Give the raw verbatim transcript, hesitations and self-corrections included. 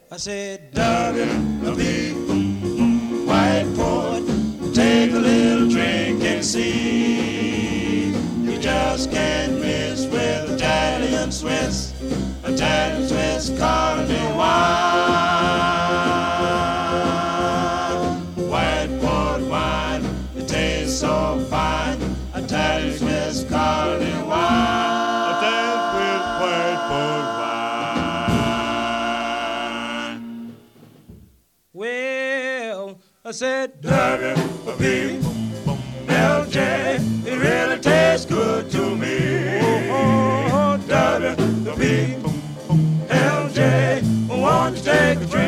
I said, W B, white port, take a little drink and see. You just can't miss with Italian Swiss, Italian Swiss Carne wine. White port wine, it tastes so fine, Italian Swiss Carne wine. Italian Swiss white port wine. Well, I said, W B L J, it really tastes good to me. Oh, W B L J, won't you take a drink?